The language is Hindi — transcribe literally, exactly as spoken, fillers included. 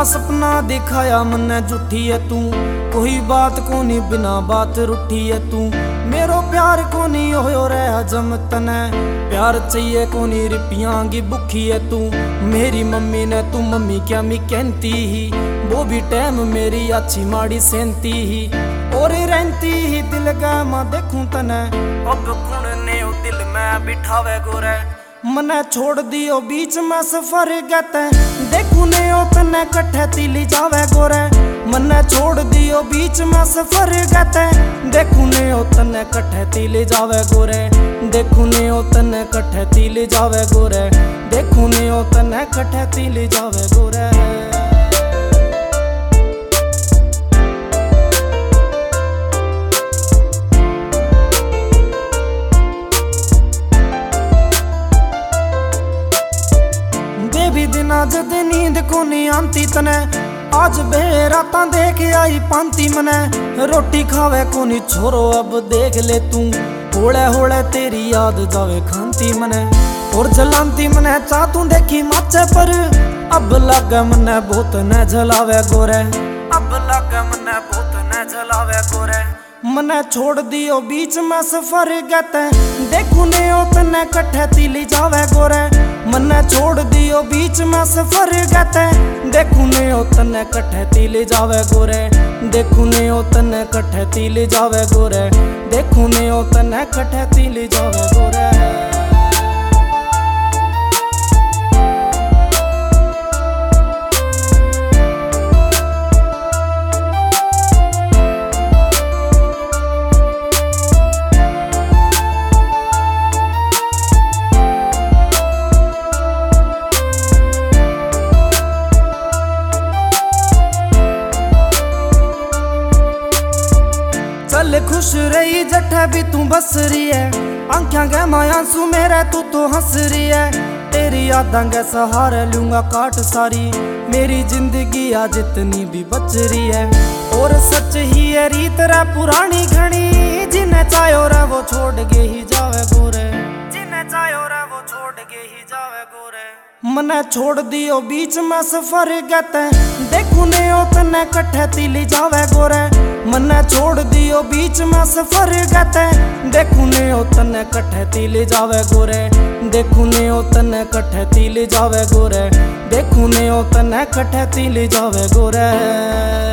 झूठा सपना दिखाया मन्ने झूठी है तू, कोई बात कोनी बिना बात रूठी है तू। मेरो प्यार कोनी होयो रहा जम तने, प्यार चाहिए कोनी रिपियां की भुखी है तू। मेरी मम्मी ने तू मम्मी क्या मी कहती ही, वो भी टाइम मेरी अच्छी माड़ी सेंती ही। और रहती ही दिल गा मां देखूं तने, अब कौन ने ओ दिल में बिठावे गोरे। मने छोड़ दियो बीच में सफर गते, देखूं ने ओ तने कट्ठे तिली जावे गोरे। मने छोड़ दियो बीच में सफर गते, देखूं ने ओ तने कट्ठे तिली जावे गोरे। देखूं ने ओ तने कट्ठे तिली जावे गोरे। देखूं ने ओ तने कट्ठे तिली जावे गोरे। जद नींद कोनी आंती तने, आज बेराता देख आई पांती मने। रोटी खावे कोनी छोरो अब देख ले तू, होले होले तेरी याद जावे खांती मने। और जलांती मने चा तू देखी माचे पर, अब लगे मने बहुत न जलावे गोरे। अब लगे मने बहुत न जलावे गोरे। मने छोड़ दियो बीच में सफर गते, देखूं ने ओ तने कट्ठे तिली जावे गोरे। मने छोड़ दियो बीच में सफर गते, देखूं ने ओ तने कट्ठे तिली जावे गोरे। देखूं ने ओ तने कट्ठे तिली जावे गोरे। देखूं ने ओ तने कट्ठे तिली जावे गोरे। चल खुश रही जठे भी तू बस रही है, आंखें गए मायांसू मेरे तू तो हंस रही है। तेरी यादां के सहारे लूंगा काट सारी, मेरी जिंदगी आज जितनी भी बच रही है। और सच ही है रीत रे पुरानी घनी, जिन्हें चाहो रे वो छोड़ के ही जावे गोरे। जिन्हें चाहो रे वो छोड़ के ही जावे गोरे। मने छोड़ दियो बीच में सफर गते, देखूं ने ओ तने कट्ठे तिली जावे गोरे। मने छोड़ दियो बीच में सफर गते, देखूं ने ओ तने कट्ठे तिली जावे गोरे। देखूं ने ओ तने कट्ठे तिली जावे गोरे। देखूं ने ओ तने कट्ठे तिली जावे गोरे।